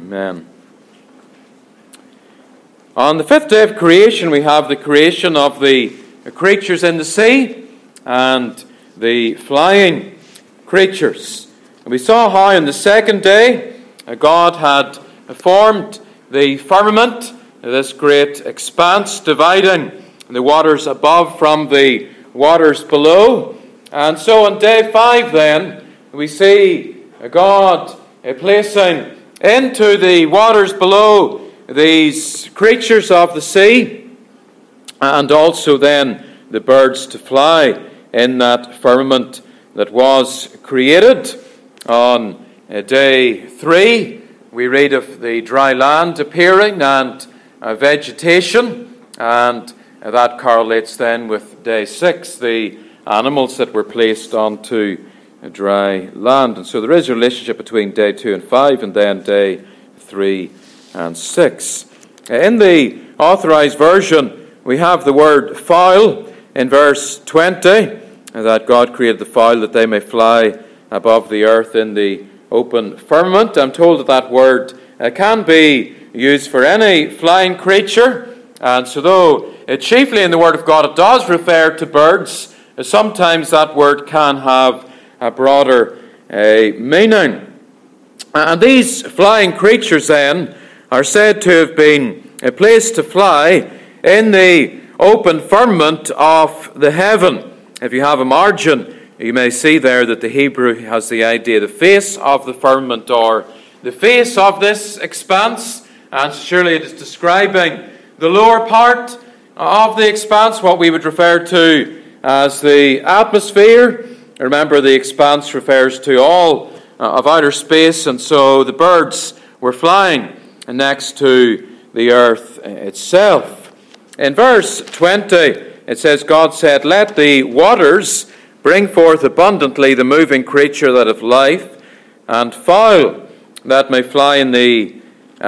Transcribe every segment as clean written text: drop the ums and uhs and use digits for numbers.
Amen. On the fifth day of creation, we have the creation of the creatures in the sea and the flying creatures. And we saw how on the second day God had formed the firmament, this great expanse dividing the waters above from the waters below. And so on day 5 then, we see God placing into the waters below these creatures of the sea, and also then the birds to fly in that firmament that was created. On day 3, we read of the dry land appearing and vegetation, and that correlates then with day 6, the animals that were placed onto dry land. And so there is a relationship between day 2 and 5 and then day 3 and 6. In the Authorized Version, we have the word fowl in verse 20, that God created the fowl that they may fly above the earth in the open firmament. I'm told that word can be used for any flying creature, and so though chiefly in the Word of God it does refer to birds, sometimes that word can have a broader meaning. And these flying creatures then are said to have been placed to fly in the open firmament of the heaven. If you have a margin, you may see there that the Hebrew has the idea, the face of the firmament, or the face of this expanse, and surely it is describing the lower part of the expanse, what we would refer to as the atmosphere. Remember, the expanse refers to all of outer space, and so the birds were flying next to the earth itself. In verse 20, it says, God said, let the waters bring forth abundantly the moving creature that of life, and fowl that may fly in the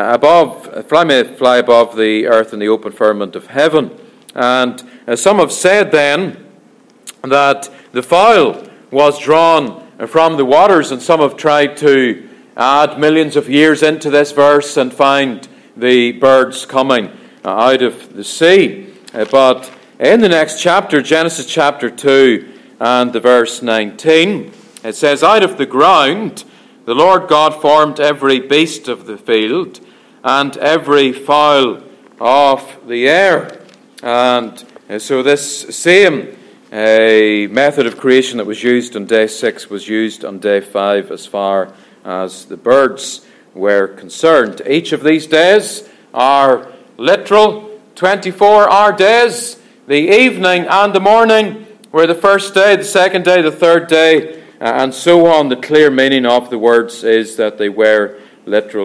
fly above the earth in the open firmament of heaven. And some have said then that the fowl was drawn from the waters, and some have tried to add millions of years into this verse and find the birds coming out of the sea. But in the next chapter, Genesis chapter 2 and the verse 19, it says, out of the ground the Lord God formed every beast of the field and every fowl of the air. And so this same method of creation that was used on day 6 was used on day 5 as far as the birds were concerned. Each of these days are literal 24-hour days. The evening and the morning were the first day, the second day, the third day, and so on. The clear meaning of the words is that they were literal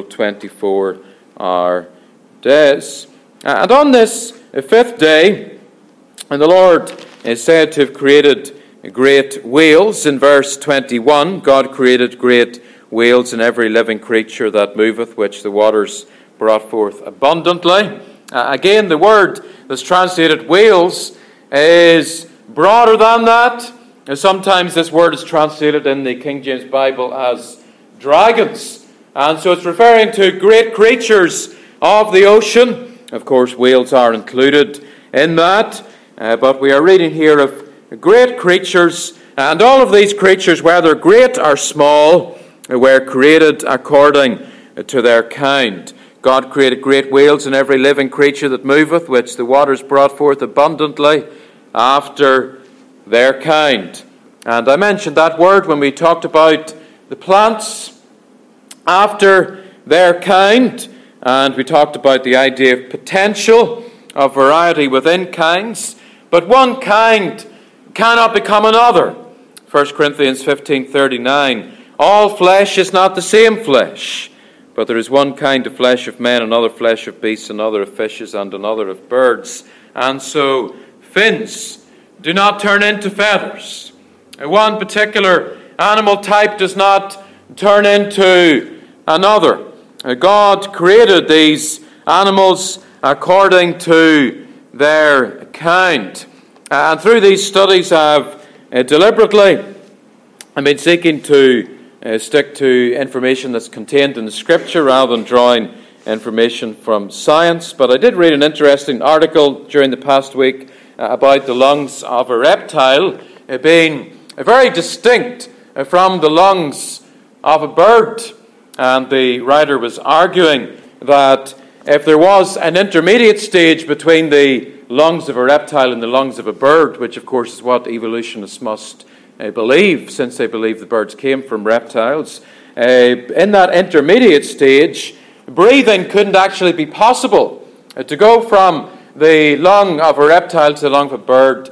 24-hour days. And on this fifth day, and the Lord is said to have created great whales. In verse 21, God created great whales and every living creature that moveth, which the waters brought forth abundantly. Again, the word that's translated whales is broader than that. Sometimes this word is translated in the King James Bible as dragons. And so it's referring to great creatures of the ocean. Of course, whales are included in that. But we are reading here of great creatures. And all of these creatures, whether great or small, were created according to their kind. God created great whales and every living creature that moveth, which the waters brought forth abundantly after their kind. And I mentioned that word when we talked about the plants, after their kind, and we talked about the idea of potential, of variety within kinds. But one kind cannot become another. 1 Corinthians 15:39, all flesh is not the same flesh, but there is one kind of flesh of men, another flesh of beasts, another of fishes, and another of birds. And so fins do not turn into feathers. One particular animal type does not turn into another. God created these animals according to their kind. And through these studies I've deliberately been seeking to stick to information that's contained in the Scripture rather than drawing information from science. But I did read an interesting article during the past week about the lungs of a reptile being very distinct from the lungs of a bird. And the writer was arguing that if there was an intermediate stage between the lungs of a reptile and the lungs of a bird, which of course is what evolutionists must believe, since they believe the birds came from reptiles, in that intermediate stage, breathing couldn't actually be possible. To go from the lung of a reptile to the lung of a bird,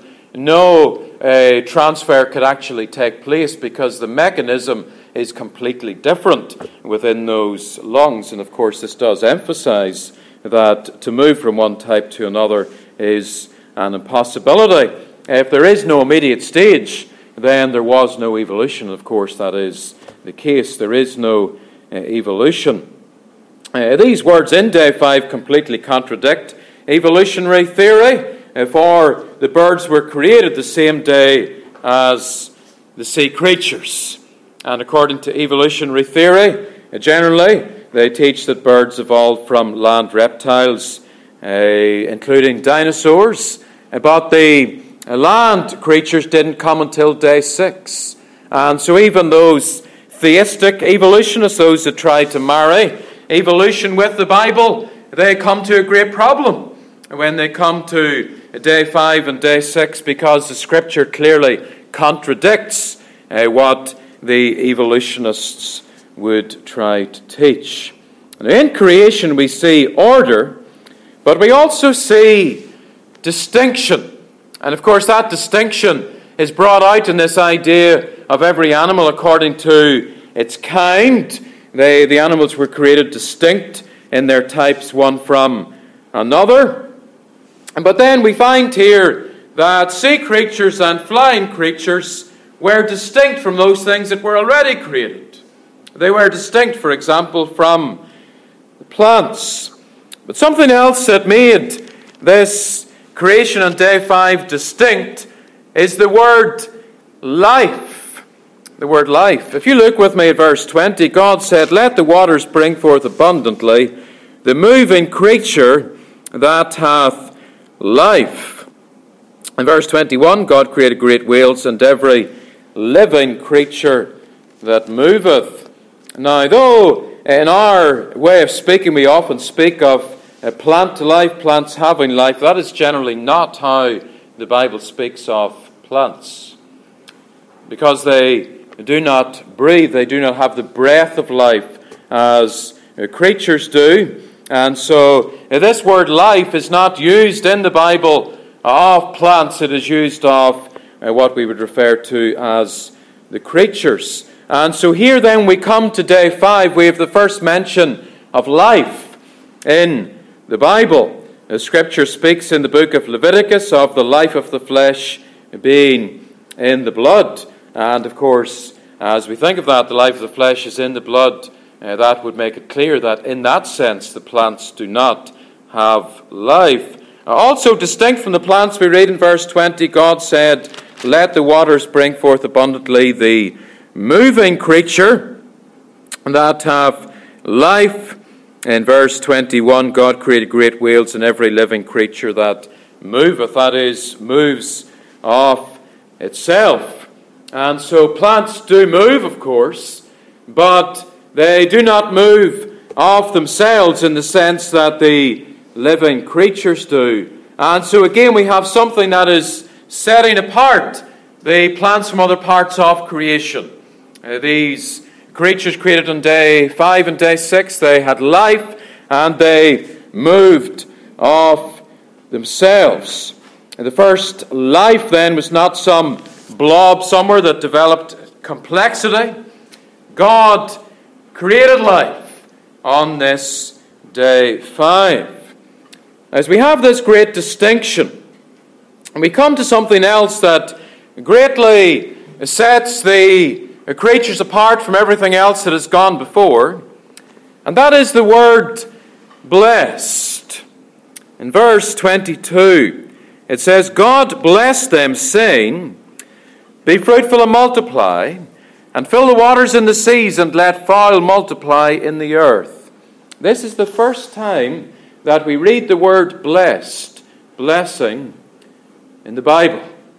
no transfer could actually take place because the mechanism is completely different within those lungs. And of course, this does emphasize that to move from one type to another is an impossibility. If there is no immediate stage, then there was no evolution. Of course, that is the case. There is no evolution. These words in day 5 completely contradict evolutionary theory, for the birds were created the same day as the sea creatures. And according to evolutionary theory, generally, they teach that birds evolved from land reptiles, including dinosaurs, but the land creatures didn't come until day 6. And so even those theistic evolutionists, those that try to marry evolution with the Bible, they come to a great problem when they come to day 5 and day 6, because the Scripture clearly contradicts what the evolutionists would try to teach. And in creation we see order, but we also see distinction. And of course that distinction is brought out in this idea of every animal according to its kind. The animals were created distinct in their types one from another. But then we find here that sea creatures and flying creatures were distinct from those things that were already created. They were distinct, for example, from the plants. But something else that made this creation on day 5 distinct is the word life. The word life. If you look with me at verse 20, God said, "Let the waters bring forth abundantly the moving creature that hath life." In verse 21, God created great whales and every living creature that moveth. Now, though in our way of speaking we often speak of plant life, plants having life, that is generally not how the Bible speaks of plants. Because they do not breathe, they do not have the breath of life as creatures do. And so this word life is not used in the Bible of plants, it is used of what we would refer to as the creatures. And so here then we come to day 5, we have the first mention of life in the Bible. The Scripture speaks in the book of Leviticus of the life of the flesh being in the blood. And of course, as we think of that, the life of the flesh is in the blood. That would make it clear that in that sense the plants do not have life. Also distinct from the plants, we read in verse 20, God said, "Let the waters bring forth abundantly the moving creature that have life." In verse 21, God created great whales and every living creature that moveth, that is, moves of itself. And so plants do move, of course, but they do not move of themselves in the sense that the living creatures do. And so again we have something that is setting apart the plants from other parts of creation. These creatures created on day 5 and day 6, they had life and they moved of themselves. And the first life then was not some blob somewhere that developed complexity. God created life on this day 5. As we have this great distinction, and we come to something else that greatly sets the creatures apart from everything else that has gone before, and that is the word blessed. In verse 22, it says, "God blessed them, saying, Be fruitful and multiply, and fill the waters in the seas, and let fowl multiply in the earth. This is the first time that we read the word blessed, blessing, in the Bible.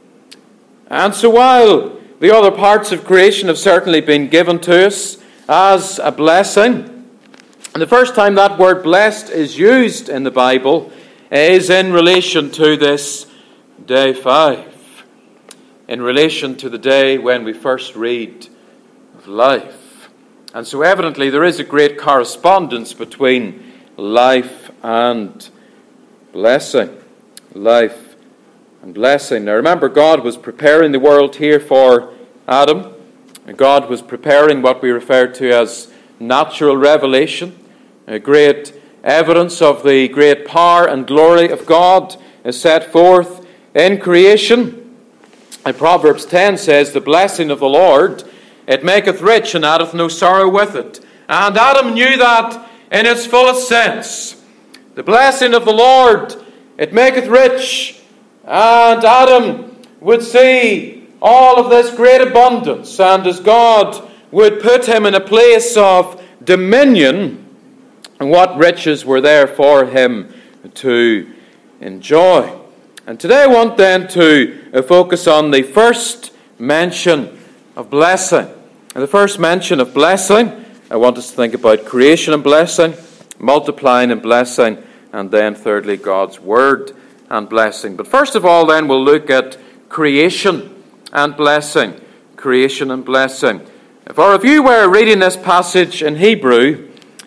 And so while the other parts of creation have certainly been given to us as a blessing, and the first time that word blessed is used in the Bible is in relation to this day 5, in relation to the day when we first read of life. And so evidently there is a great correspondence between life and blessing. Life and blessing. Now remember, God was preparing the world here for Adam. God was preparing what we refer to as natural revelation, a great evidence of the great power and glory of God is set forth in creation. And Proverbs 10 says, "The blessing of the Lord, it maketh rich, and addeth no sorrow with it." And Adam knew that in its fullest sense. The blessing of the Lord, it maketh rich. And Adam would see all of this great abundance, and as God would put him in a place of dominion, and what riches were there for him to enjoy. And today I want then to focus on the first mention of blessing. And the first mention of blessing, I want us to think about creation and blessing, multiplying and blessing, and then thirdly God's word and blessing. But first of all then we'll look at creation and blessing. Creation and blessing. For if you were reading this passage in Hebrew,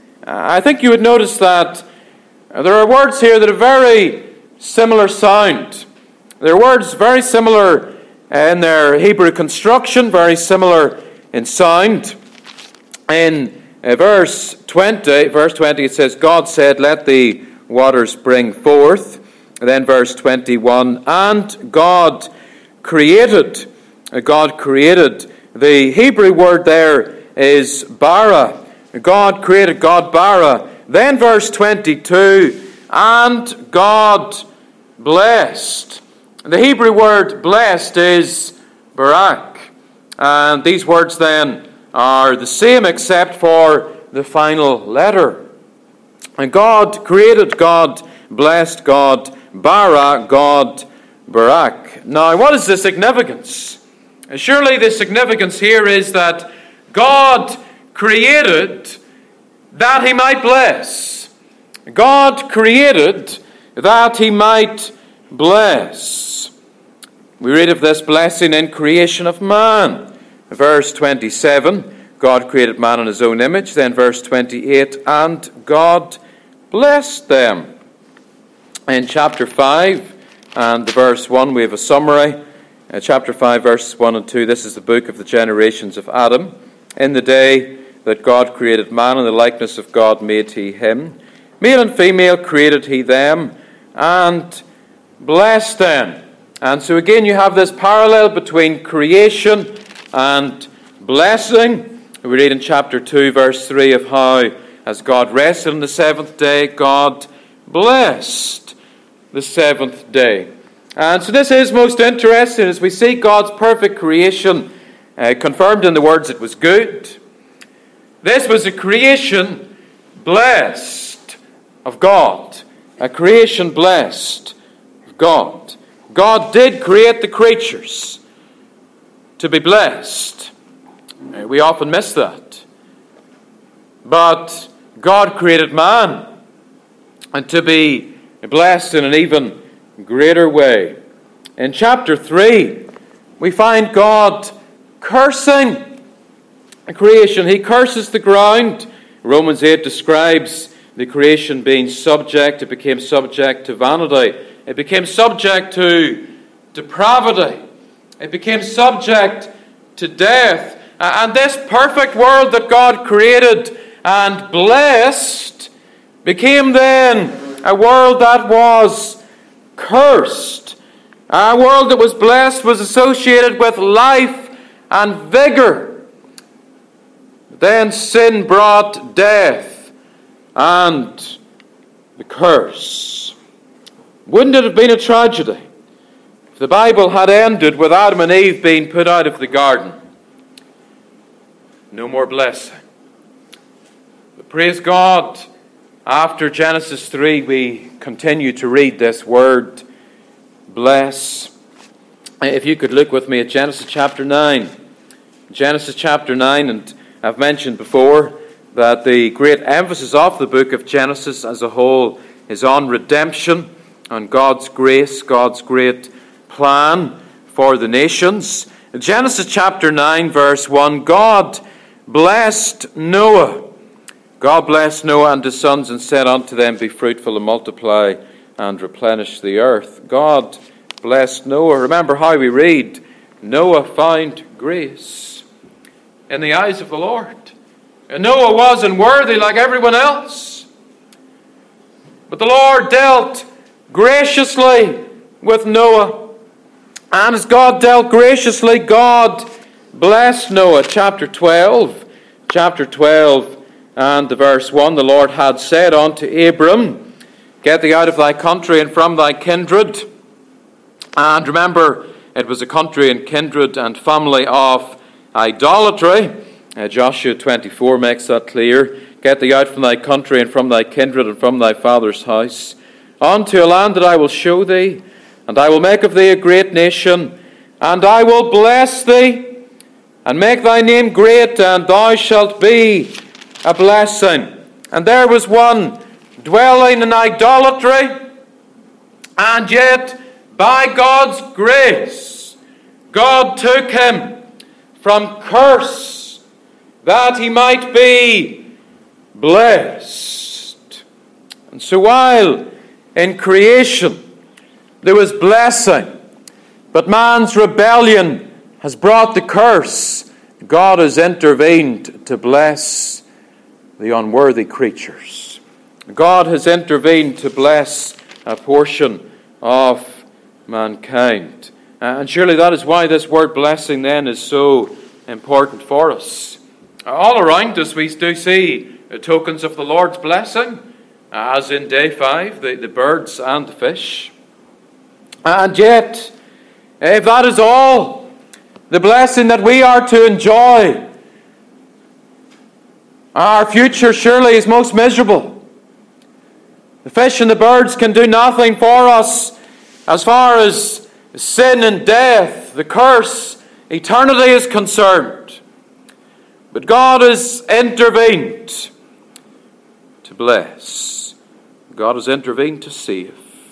I think you would notice that there are words here that are very similar sound. There are words very similar in their Hebrew construction, very similar in sound. In verse 20 it says, "God said, let the waters bring forth." And then verse 21, "And God created." God created. The Hebrew word there is bara. God created, God bara. Then verse 22, "And God blessed." The Hebrew word blessed is barak. And these words then are the same except for the final letter. And God created, God blessed, God bara, God barak. Now, what is the significance? Surely the significance here is that God created that he might bless. God created that he might bless. We read of this blessing in creation of man. Verse 27, God created man in his own image. Then verse 28, "And God blessed them." In chapter 5 and verse 1 we have a summary. Chapter 5 verses 1 and 2, this is the book of the generations of Adam. "In the day that God created man, in the likeness of God made he him. Male and female created he them, and blessed them." And so again you have this parallel between creation and blessing. We read in chapter 2 verse 3 of how, as God rested on the seventh day, God blessed the seventh day. And so this is most interesting as we see God's perfect creation confirmed in the words, "It was good." This was a creation blessed of God. A creation blessed of God. God did create the creatures to be blessed. We often miss that. But God created man and to be blessed in an even greater way. In chapter 3, we find God cursing creation. He curses the ground. Romans 8 describes the creation being subject. It became subject to vanity. It became subject to depravity. It became subject to death. And this perfect world that God created and blessed became then a world that was cursed. A world that was blessed was associated with life and vigor. Then sin brought death and the curse. Wouldn't it have been a tragedy if the Bible had ended with Adam and Eve being put out of the garden? no more blessing. But praise God, after Genesis 3, we continue to read this word, bless. If you could look with me at Genesis chapter 9. Genesis chapter 9, and I've mentioned before that the great emphasis of the book of Genesis as a whole is on redemption, on God's grace, God's great plan for the nations. In Genesis chapter 9, verse 1, God blessed Noah. God blessed Noah and his sons and said unto them, be fruitful and multiply and replenish the earth. God blessed Noah. Remember how we read, Noah found grace in the eyes of the Lord. And Noah wasn't worthy like everyone else. But the Lord dealt graciously with Noah. And as God dealt graciously, God blessed Noah. Chapter 12 and the verse 1, the Lord had said unto Abram, get thee out of thy country and from thy kindred. And remember, it was a country and kindred and family of idolatry. Joshua 24 makes that clear. Get thee out from thy country and from thy kindred and from thy father's house, unto a land that I will show thee, and I will make of thee a great nation, and I will bless thee, and make thy name great, and thou shalt be a blessing. And there was one dwelling in idolatry, and yet by God's grace, God took him from curse that he might be blessed. And so while in creation there was blessing, but man's rebellion has brought the curse, God has intervened to bless the unworthy creatures. God has intervened to bless a portion of mankind. And surely that is why this word blessing then is so important for us. All around us we do see tokens of the Lord's blessing, as in day 5, the birds and the fish. And yet, if that is all the blessing that we are to enjoy, our future surely is most miserable. The fish and the birds can do nothing for us as far as sin and death, the curse, eternity is concerned. But God has intervened to bless. God has intervened to save.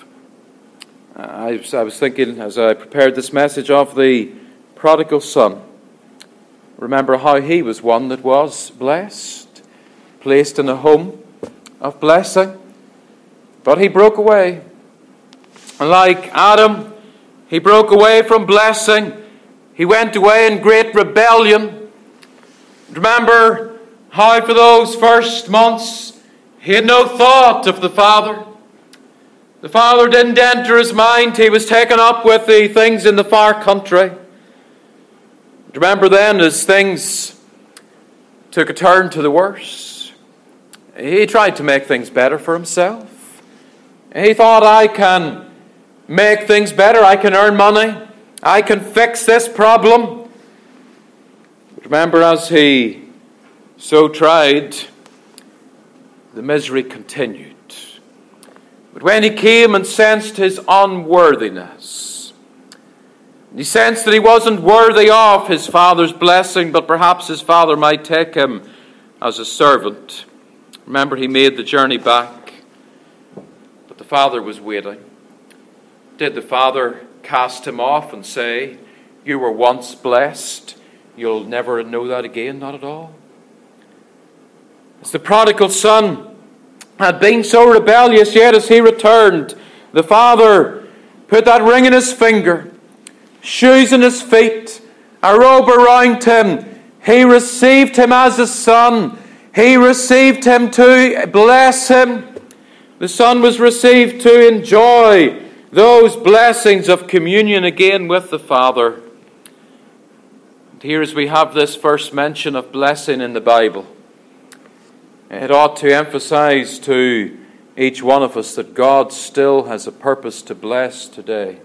I was thinking as I prepared this message of the prodigal son. Remember how he was one that was blessed, placed in a home of blessing. But he broke away. And like Adam, he broke away from blessing. He went away in great rebellion. Remember how for those first months he had no thought of the Father. The Father didn't enter his mind. He was taken up with the things in the far country. Remember then as things took a turn to the worse, he tried to make things better for himself. He thought, I can make things better. I can earn money. I can fix this problem. Remember, as he so tried, the misery continued. But when he came and sensed his unworthiness, he sensed that he wasn't worthy of his father's blessing, but perhaps his father might take him as a servant. Remember, he made the journey back, but the father was waiting. Did the father cast him off and say, you were once blessed, you'll never know that again? Not at all. As the prodigal son had been so rebellious, yet as he returned, the father put that ring in his finger, shoes in his feet, a robe around him. He received him as a son. He received him to bless him. The son was received to enjoy those blessings of communion again with the Father. And here as we have this first mention of blessing in the Bible, it ought to emphasize to each one of us that God still has a purpose to bless today.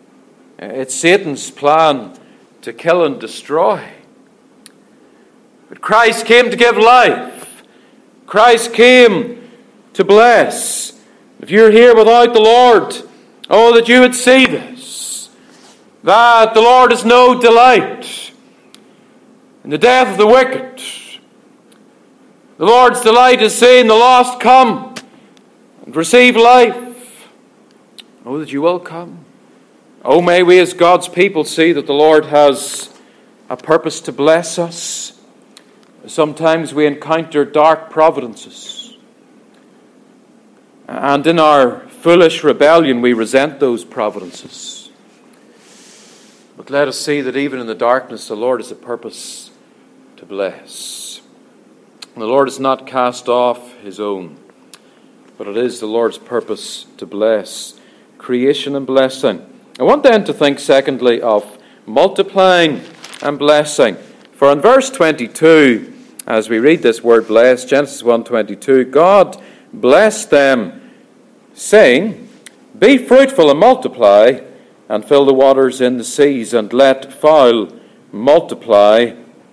It's Satan's plan to kill and destroy. But Christ came to give life. Christ came to bless. If you're here without the Lord, oh, that you would see this, that the Lord has no delight in the death of the wicked. The Lord's delight is seeing the lost come and receive life. Oh, that you will come. Oh, may we as God's people see that the Lord has a purpose to bless us. Sometimes we encounter dark providences, and in our foolish rebellion we resent those providences. But let us see that even in the darkness the Lord has a purpose to bless. And the Lord has not cast off his own, but it is the Lord's purpose to bless. Creation and blessing. I want then to think secondly of multiplying and blessing. For in verse 22, as we read this word bless, Genesis 1:22, God blessed them, saying, "Be fruitful and multiply, and fill the waters in the seas, and let fowl multiply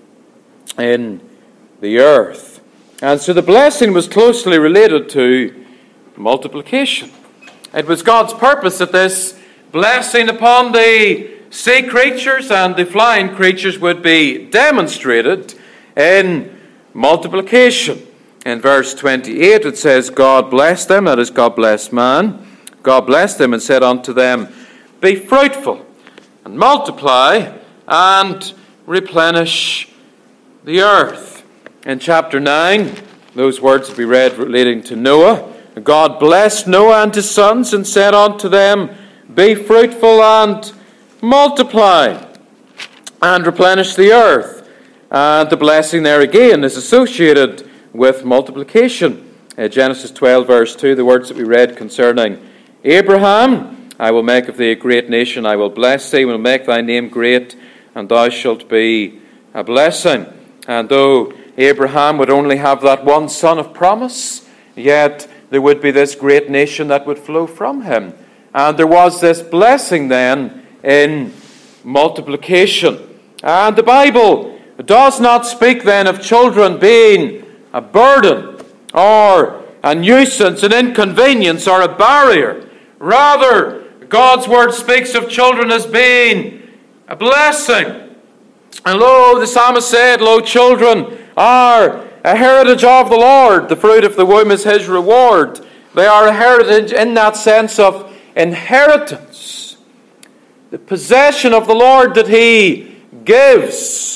in the earth." And so the blessing was closely related to multiplication. It was God's purpose that this blessing upon the sea creatures and the flying creatures would be demonstrated in multiplication. In verse 28 it says, God blessed them, that is, God blessed man. God blessed them and said unto them, "Be fruitful and multiply and replenish the earth." In chapter 9, those words that we read relating to Noah, God blessed Noah and his sons and said unto them, "Be fruitful and multiply and replenish the earth." And the blessing there again is associated with multiplication. Genesis 12 verse 2, the words that we read concerning Abraham, "I will make of thee a great nation, I will bless thee, will make thy name great, and thou shalt be a blessing." And though Abraham would only have that one son of promise, yet there would be this great nation that would flow from him. And there was this blessing then in multiplication. And the Bible does not speak then of children being a burden or a nuisance, an inconvenience, or a barrier. Rather, God's word speaks of children as being a blessing. And lo, the psalmist said, "Lo, children are a heritage of the Lord. The fruit of the womb is his reward." They are a heritage in that sense of inheritance. The possession of the Lord that he gives.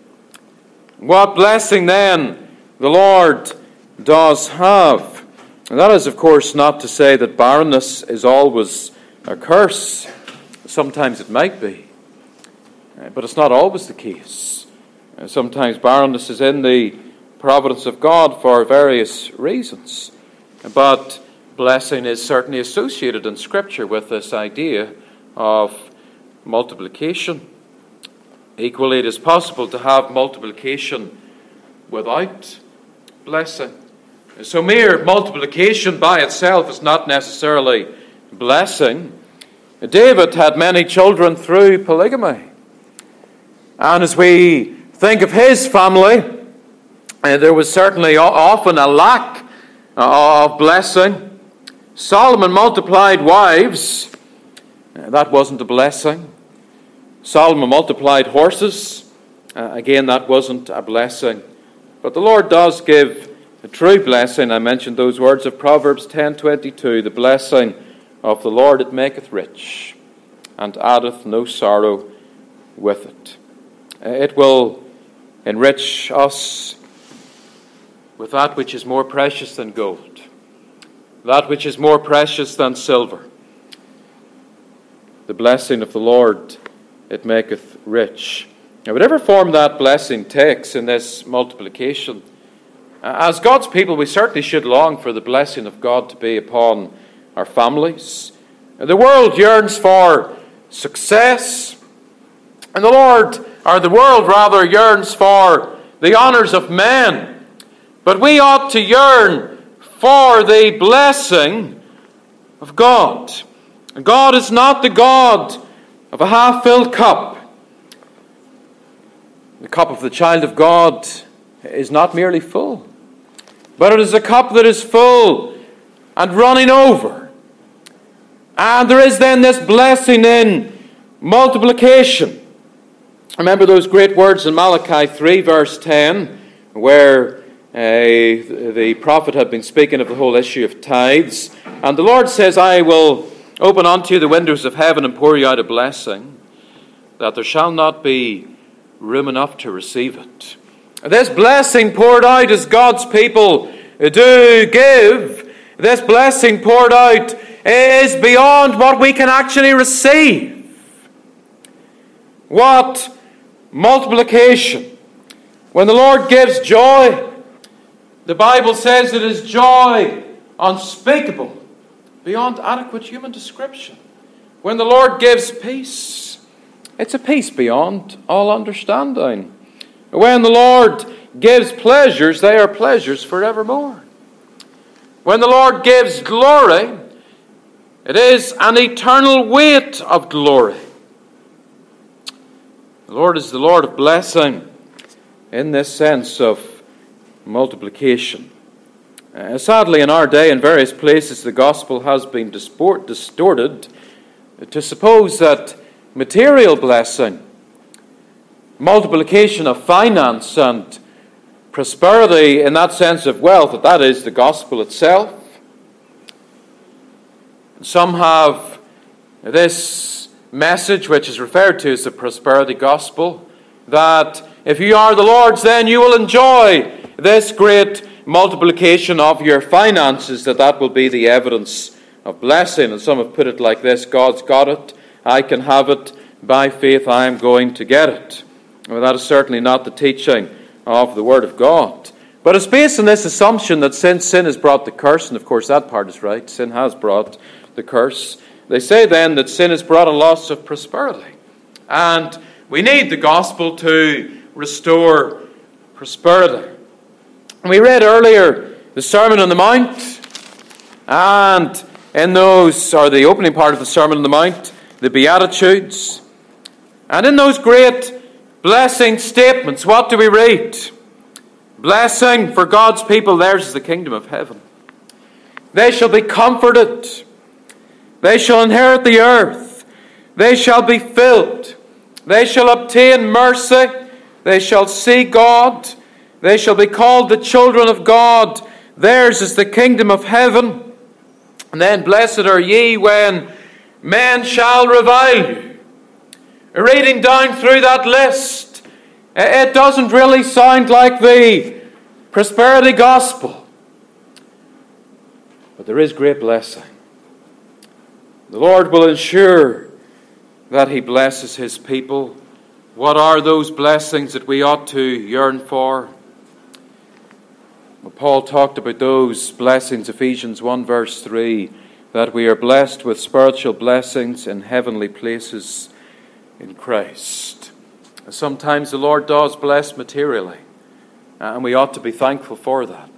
What blessing then the Lord does have. And that is, of course, not to say that barrenness is always a curse. Sometimes it might be. But it's not always the case. Sometimes barrenness is in the providence of God for various reasons. But blessing is certainly associated in Scripture with this idea of multiplication. Equally, it is possible to have multiplication without blessing. So mere multiplication by itself is not necessarily blessing. David had many children through polygamy. And as we think of his family, there was certainly often a lack of blessing. Solomon multiplied wives. That wasn't a blessing. Solomon multiplied horses. Again, that wasn't a blessing. But the Lord does give a true blessing. I mentioned those words of Proverbs 10:22. "The blessing of the Lord, it maketh rich, and addeth no sorrow with it." It will enrich us with that which is more precious than gold, that which is more precious than silver. The blessing of the Lord, it maketh rich. Now, whatever form that blessing takes in this multiplication, as God's people, we certainly should long for the blessing of God to be upon our families. The world yearns for success, and the world rather yearns for the honors of men. But we ought to yearn for the blessing of God. God is not the God of a half-filled cup. The cup of the child of God is not merely full, but it is a cup that is full and running over. And there is then this blessing in multiplication. Remember those great words in Malachi 3 verse 10, where the prophet had been speaking of the whole issue of tithes. And the Lord says, I will open unto you the windows of heaven and pour you out a blessing, that there shall not be room enough to receive it. This blessing poured out as God's people do give, this blessing poured out is beyond what we can actually receive. What multiplication. When the Lord gives joy, the Bible says it is joy unspeakable, beyond adequate human description. When the Lord gives peace, it's a peace beyond all understanding. When the Lord gives pleasures, they are pleasures forevermore. When the Lord gives glory, it is an eternal weight of glory. The Lord is the Lord of blessing in this sense of multiplication. Sadly, in our day, in various places, the gospel has been distorted to suppose that material blessing, multiplication of finance and prosperity in that sense of wealth, that is the gospel itself. Some have this message, which is referred to as the prosperity gospel, that if you are the Lord's, then you will enjoy this great multiplication of your finances, that will be the evidence of blessing. And some have put it like this: God's got it, I can have it, by faith I am going to get it. Well, that is certainly not the teaching of the Word of God. But it's based on this assumption that since sin has brought the curse, and of course that part is right, sin has brought the curse, they say then that sin has brought a loss of prosperity. And we need the gospel to restore prosperity. We read earlier the Sermon on the Mount, and in those, or the opening part of the Sermon on the Mount, the Beatitudes. And in those great blessing statements, what do we read? Blessing for God's people, theirs is the kingdom of heaven. They shall be comforted. They shall inherit the earth. They shall be filled. They shall obtain mercy. They shall see God. They shall be called the children of God. Theirs is the kingdom of heaven. And then, blessed are ye when men shall revile you. Reading down through that list, it doesn't really sound like the prosperity gospel. But there is great blessing. The Lord will ensure that He blesses His people. What are those blessings that we ought to yearn for? Well, Paul talked about those blessings, Ephesians 1 verse 3, that we are blessed with spiritual blessings in heavenly places in Christ. Sometimes the Lord does bless materially, and we ought to be thankful for that.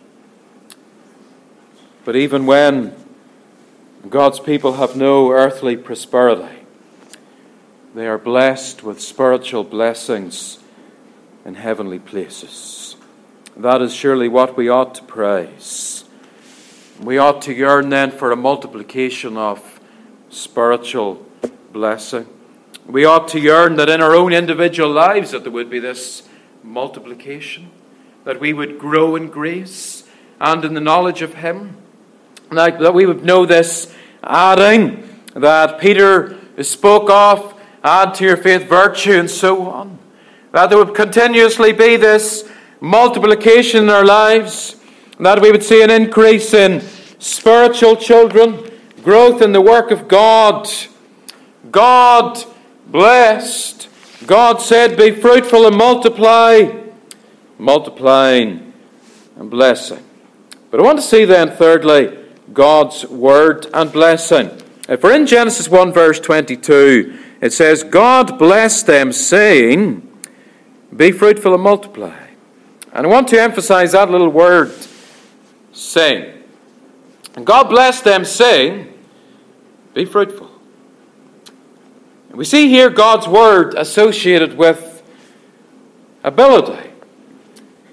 But even when God's people have no earthly prosperity, they are blessed with spiritual blessings in heavenly places. That is surely what we ought to praise. We ought to yearn then for a multiplication of spiritual blessing. We ought to yearn that in our own individual lives that there would be this multiplication, that we would grow in grace and in the knowledge of Him, that we would know this adding that Peter spoke of, add to your faith virtue and so on, that there would continuously be this multiplication in our lives, that we would see an increase in spiritual children, growth in the work of God. God blessed. God said, be fruitful and multiply. Multiplying and blessing. But I want to see then, thirdly, God's word and blessing. For in Genesis 1 verse 22, it says, God blessed them, saying, be fruitful and multiply. And I want to emphasize that little word, saying. And God blessed them, saying, be fruitful. And we see here God's word associated with ability.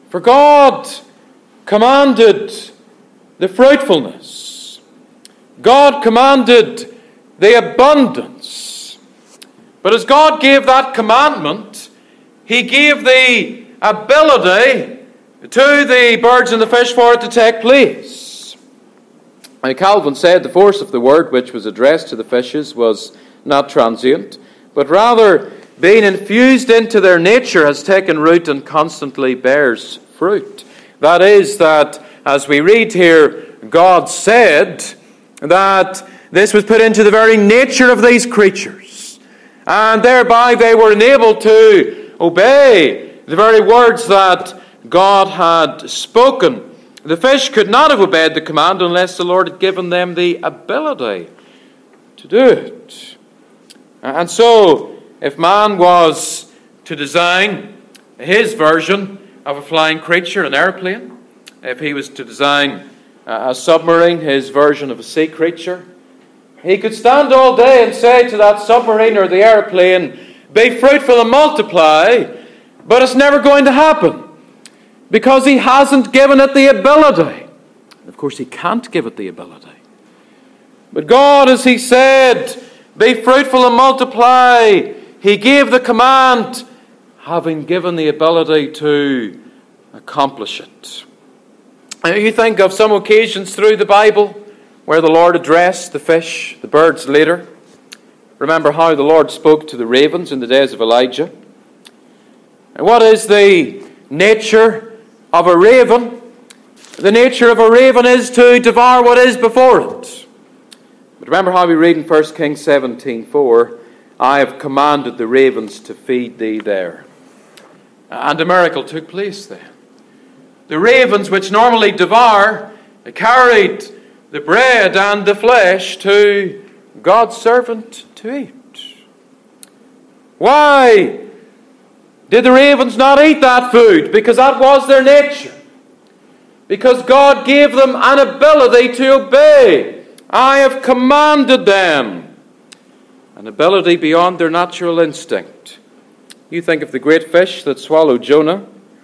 For God commanded the fruitfulness. God commanded the abundance. But as God gave that commandment, He gave the ability to the birds and the fish for it to take place. And Calvin said the force of the word which was addressed to the fishes was not transient, but rather being infused into their nature has taken root and constantly bears fruit. That is, that as we read here, God said that this was put into the very nature of these creatures, and thereby they were enabled to obey the very words that God had spoken. The fish could not have obeyed the command unless the Lord had given them the ability to do it. And so, if man was to design his version of a flying creature, an airplane, if he was to design a submarine, his version of a sea creature, he could stand all day and say to that submarine or the airplane, "Be fruitful and multiply," but it's never going to happen because he hasn't given it the ability. Of course, he can't give it the ability. But God, as He said, "Be fruitful and multiply," He gave the command, having given the ability to accomplish it. And you think of some occasions through the Bible where the Lord addressed the fish, the birds later. Remember how the Lord spoke to the ravens in the days of Elijah. And what is the nature of a raven? The nature of a raven is to devour what is before it. But remember how we read in 1 Kings 17:4, "I have commanded the ravens to feed thee there." And a miracle took place then. The ravens, which normally devour, carried the bread and the flesh to God's servant to eat. Why did the ravens not eat that food? Because that was their nature. Because God gave them an ability to obey. "I have commanded them." An ability beyond their natural instinct. You think of the great fish that swallowed Jonah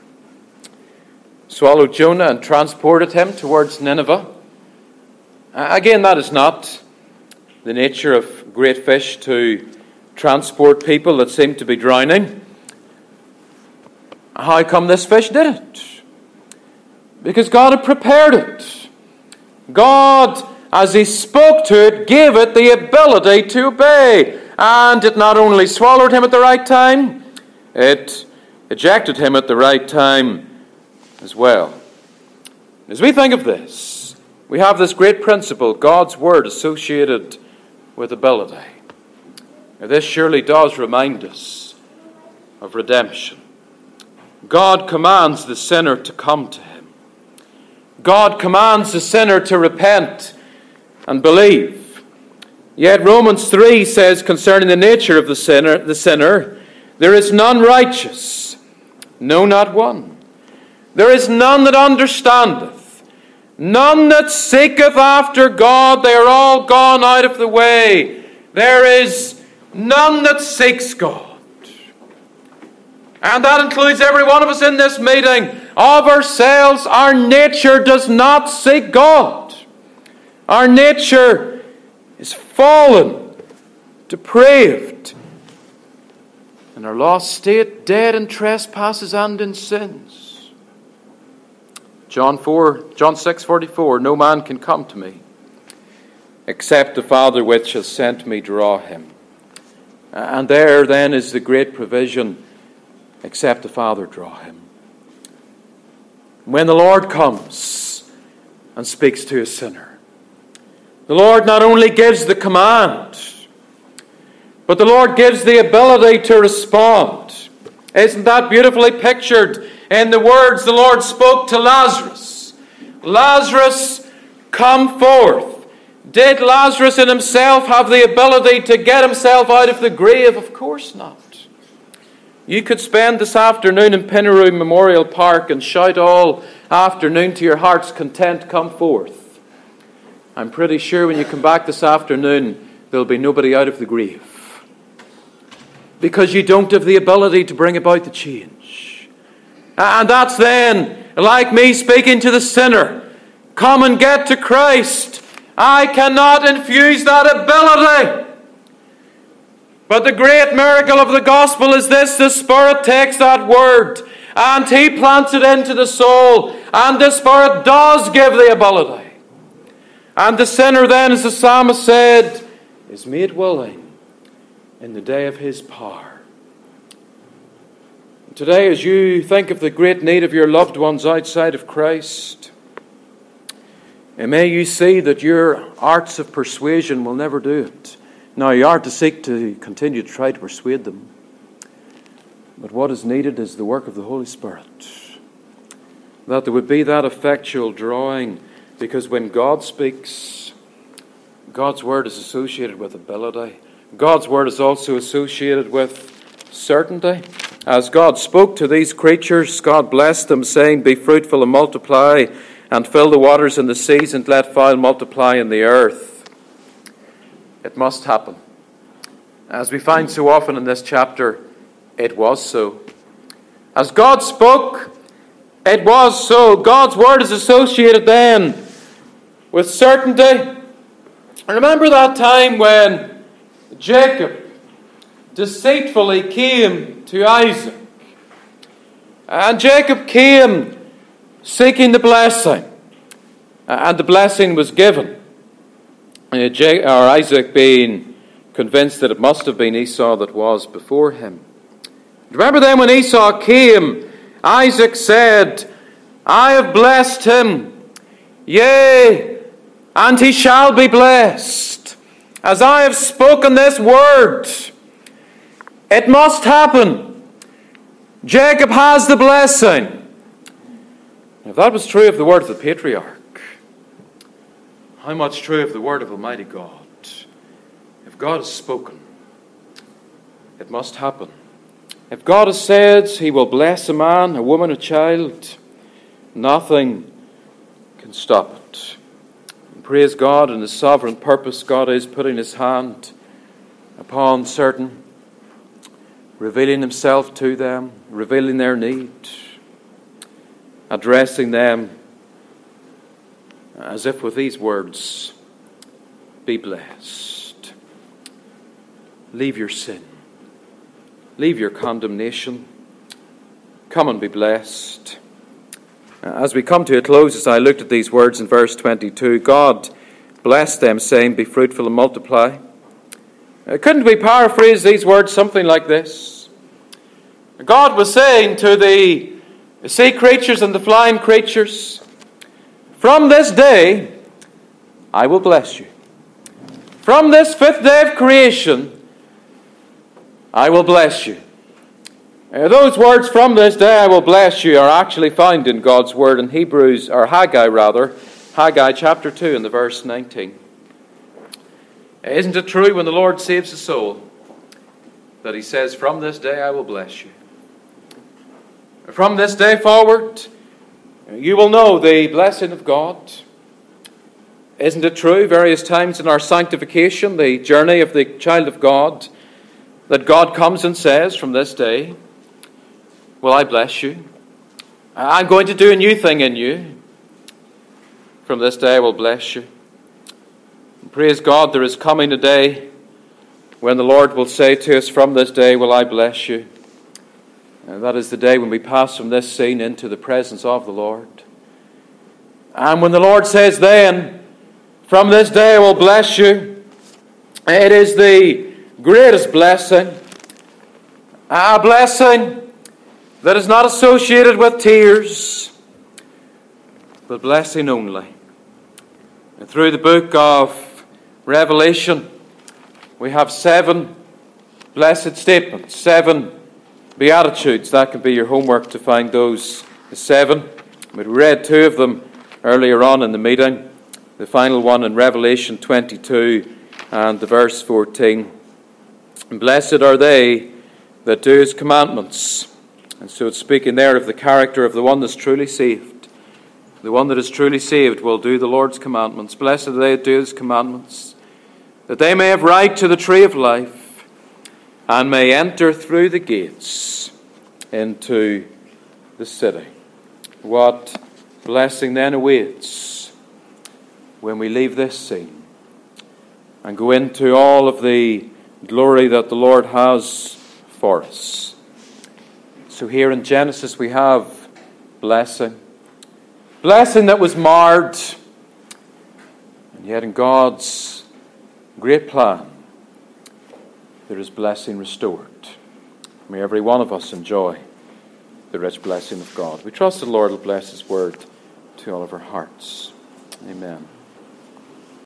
and transported him towards Nineveh. Again, that is not the nature of great fish to transport people that seem to be drowning. How come this fish did it? Because God had prepared it. God, as He spoke to it, gave it the ability to obey. And it not only swallowed him at the right time, it ejected him at the right time as well. As we think of this, we have this great principle, God's Word associated with ability. Now, this surely does remind us of redemption. God commands the sinner to come to Him. God commands the sinner to repent and believe. Yet Romans 3 says concerning the nature of the sinner, "There is none righteous, no, not one. There is none that understandeth, none that seeketh after God. They are all gone out of the way. There is none that seeks God." And that includes every one of us in this meeting. Of ourselves, our nature does not seek God. Our nature is fallen, depraved, in our lost state, dead in trespasses and in sins. John 6:44, "No man can come to me, except the Father which has sent me draw him." And there then is the great provision, except the Father draw him. When the Lord comes and speaks to a sinner, the Lord not only gives the command, but the Lord gives the ability to respond. Isn't that beautifully pictured in the words the Lord spoke to Lazarus? "Lazarus, come forth." Did Lazarus in himself have the ability to get himself out of the grave? Of course not. You could spend this afternoon in Pinneroo Memorial Park and shout all afternoon to your heart's content, "Come forth." I'm pretty sure when you come back this afternoon, there'll be nobody out of the grave. Because you don't have the ability to bring about the change. And that's then like me speaking to the sinner, come and get to Christ. I cannot infuse that ability. But the great miracle of the gospel is this: the Spirit takes that word and He plants it into the soul, and the Spirit does give the ability. And the sinner then, as the psalmist said, is made willing in the day of His power. Today, as you think of the great need of your loved ones outside of Christ, and may you see that your arts of persuasion will never do it. Now, you are to seek to continue to try to persuade them. But what is needed is the work of the Holy Spirit. That there would be that effectual drawing, because when God speaks, God's word is associated with ability. God's word is also associated with certainty. As God spoke to these creatures, God blessed them, saying, "Be fruitful and multiply, and fill the waters and the seas, and let fowl multiply in the earth." It must happen. As we find so often in this chapter, it was so. As God spoke, it was so. God's word is associated then with certainty. And remember that time when Jacob deceitfully came to Isaac. And Jacob came seeking the blessing. And the blessing was given. Isaac being convinced that it must have been Esau that was before him. Remember then when Esau came, Isaac said, "I have blessed him, yea, and he shall be blessed. As I have spoken this word, it must happen. Jacob has the blessing." If that was true of the word of the patriarch, how much true of the word of Almighty God? If God has spoken, it must happen. If God has said He will bless a man, a woman, a child, nothing can stop it. And praise God, in His sovereign purpose, God is putting His hand upon certain, revealing Himself to them, revealing their need, addressing them as if with these words: "Be blessed. Leave your sin. Leave your condemnation. Come and be blessed." As we come to a close, as I looked at these words in verse 22, God blessed them, saying, "Be fruitful and multiply." Couldn't we paraphrase these words something like this? God was saying to the sea creatures and the flying creatures, "From this day, I will bless you. From this fifth day of creation, I will bless you." Those words, "from this day I will bless you," are actually found in God's word in Haggai chapter 2 and the verse 19. Isn't it true when the Lord saves a soul that He says, "From this day I will bless you"? From this day forward, you will know the blessing of God. Isn't it true various times in our sanctification, the journey of the child of God, that God comes and says, "From this day will I bless you. I'm going to do a new thing in you. From this day I will bless you." And praise God, there is coming a day when the Lord will say to us, "From this day will I bless you." And that is the day when we pass from this scene into the presence of the Lord. And when the Lord says then, "From this day I will bless you," it is the greatest blessing. A blessing that is not associated with tears, but blessing only. And through the book of Revelation, we have 7 blessed statements, 7 Beatitudes. That can be your homework to find those 7. We read 2 of them earlier on in the meeting. The final one in Revelation 22 and the verse 14. "And blessed are they that do His commandments." And so it's speaking there of the character of the one that's truly saved. The one that is truly saved will do the Lord's commandments. "Blessed are they that do His commandments, that they may have right to the tree of life, and may enter through the gates into the city. What blessing then awaits when we leave this scene and go into all of the glory that the Lord has for us. So here in Genesis we have blessing. Blessing that was marred. And yet in God's great plan, there is blessing restored. May every one of us enjoy the rich blessing of God. We trust the Lord will bless His word to all of our hearts. Amen.